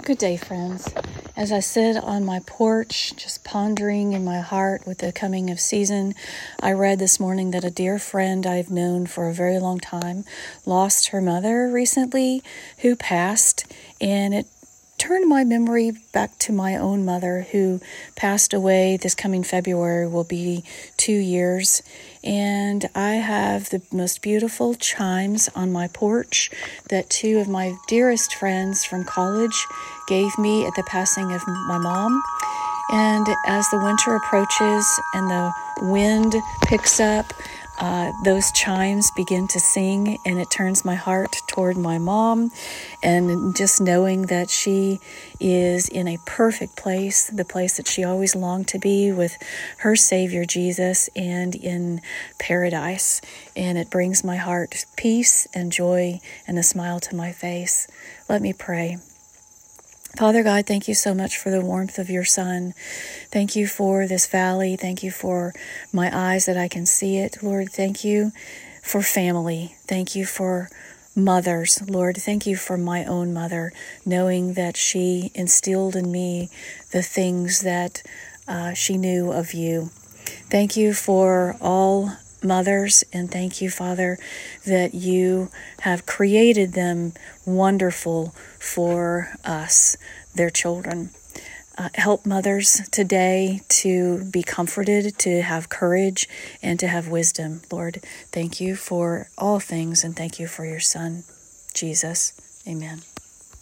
Good day, friends. As I sit on my porch, just pondering in my heart with the coming of season, I read this morning that a dear friend I've known for a very long time lost her mother recently, who passed, and it turned my memory back to my own mother, who passed away this coming February. Will be 2 years. And I have the most beautiful chimes on my porch that two of my dearest friends from college gave me at the passing of my mom. And as the winter approaches and the wind picks up, those chimes begin to sing, and it turns my heart toward my mom, and just knowing that she is in a perfect place, the place that she always longed to be with her Savior Jesus and in paradise. And it brings my heart peace and joy and a smile to my face. Let me pray. Father God, thank you so much for the warmth of your Son. Thank you for this valley. Thank you for my eyes that I can see it. Lord, thank you for family. Thank you for mothers. Lord, thank you for my own mother, knowing that she instilled in me the things that she knew of you. Thank you for all mothers, and thank you, Father, that you have created them wonderful for us, their children. Help mothers today to be comforted, to have courage, and to have wisdom. Lord, thank you for all things, and thank you for your Son, Jesus. Amen.